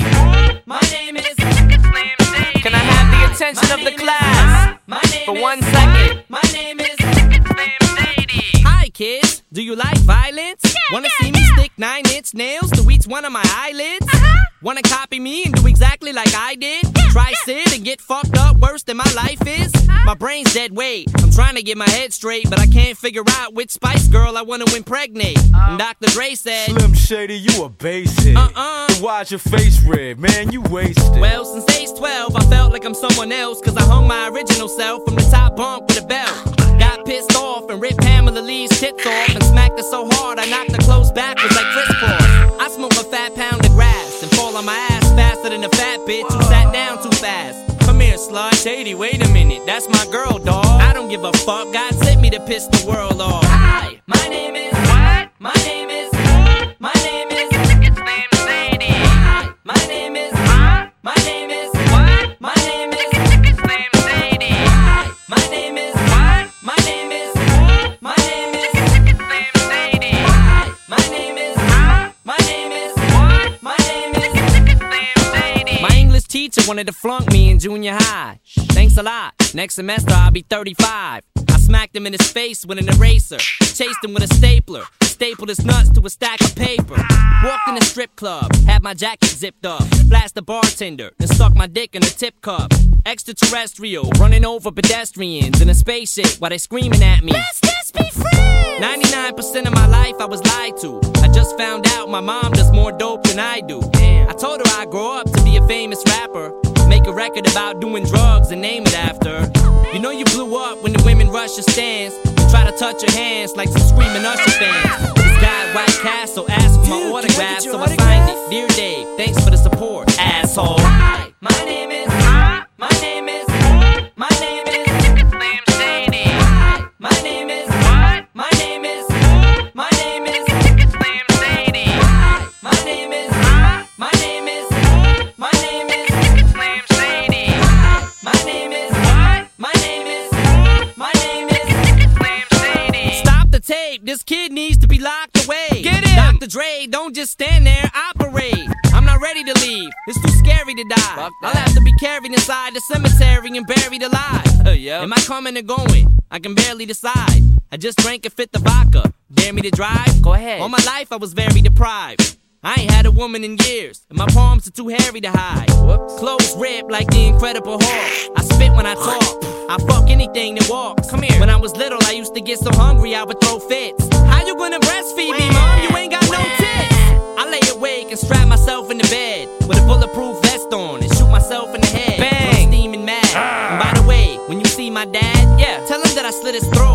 My name is Slim Shady. Can I have the attention of the class for 1 second? My name is Slim Shady. Hi kids, do you like violence? Wanna see me stick 9-inch nails to each one of my eyelids? Wanna copy me and do exactly like I did? Try sit and get fucked up worse than my life is? My brain's dead weight. I'm trying to get my head straight, but I can't figure out which Spice Girl I wanna impregnate. And Dr. Dre said, Slim Shady, you a basic. Then why's your face red, man? You wasted. Well, since age 12, I felt like I'm someone else, cause I hung my original self from the top bunk with a belt. Got pissed off and ripped Pamela Lee's tits off and smacked her so hard I knocked her clothes backwards like Chris Paul. I smoke a fat pound of grass and fall on my ass faster than a fat bitch who sat down too fast. Come here, slut. Shady, wait a minute, that's my girl, dawg. I don't give a fuck, God sent me to piss the world off. Hi, my name is what? My name is my name is Slim Shady. Hi, my name is my name is what? My name is Slim Shady. Hi, my name is what? My name is my name is Slim Shady. Hi, my name is my name is what? My name is Slim Shady. My English teacher wanted to flunk me in junior high. Thanks a lot. Next semester I'll be 35. I smacked him in his face with an eraser. Chased him with a stapler. Stapled his nuts to a stack of paper. Walked in a strip club. Had my jacket zipped up. Flashed the bartender. Then stuck my dick in a tip cup. Extraterrestrial. Running over pedestrians in a spaceship while they screaming at me. Let's just be friends. 99% of my life I was lied to. I just found out my mom does more dope than I do. I told her I'd grow up to be a famous rapper. Make a record about doing drugs and name it after. You know you blew up when the women rush your stands and try to touch your hands like some screaming Usher fans. This guy at White Castle asked for my autograph, so I signed it. Dear Dave, thanks for the support, asshole. Hi, my name is my name is my name is Slim Shady. Hi, my name is what? My name is my name is Slim Shady. Hi, my name is my name is my name is Slim Shady. Hi, my name is what? My name is my name is Slim Shady. Stop the tape, this kid needs to be locked away. Get him! Dr. Dre, don't just stand there, operate. I'm not ready to leave, it's too scary to die. I'll have to be carried inside the cemetery and buried alive. Am I coming or going? I can barely decide. I just drank a fifth of vodka. Dare me to drive? Go ahead. All my life I was very deprived. I ain't had a woman in years, and my palms are too hairy to hide. Clothes ripped like the Incredible Hulk. I spit when I talk. I fuck anything that walks. Come here. When I was little, I used to get so hungry I would throw fits. How you gonna breastfeed me, mom? You ain't got no tits. I lay awake and strap myself in the bed with a bulletproof vest on and shoot myself in the head. Bang! I'm steaming mad. And by the way, when you see my dad, tell him that I slit his throat.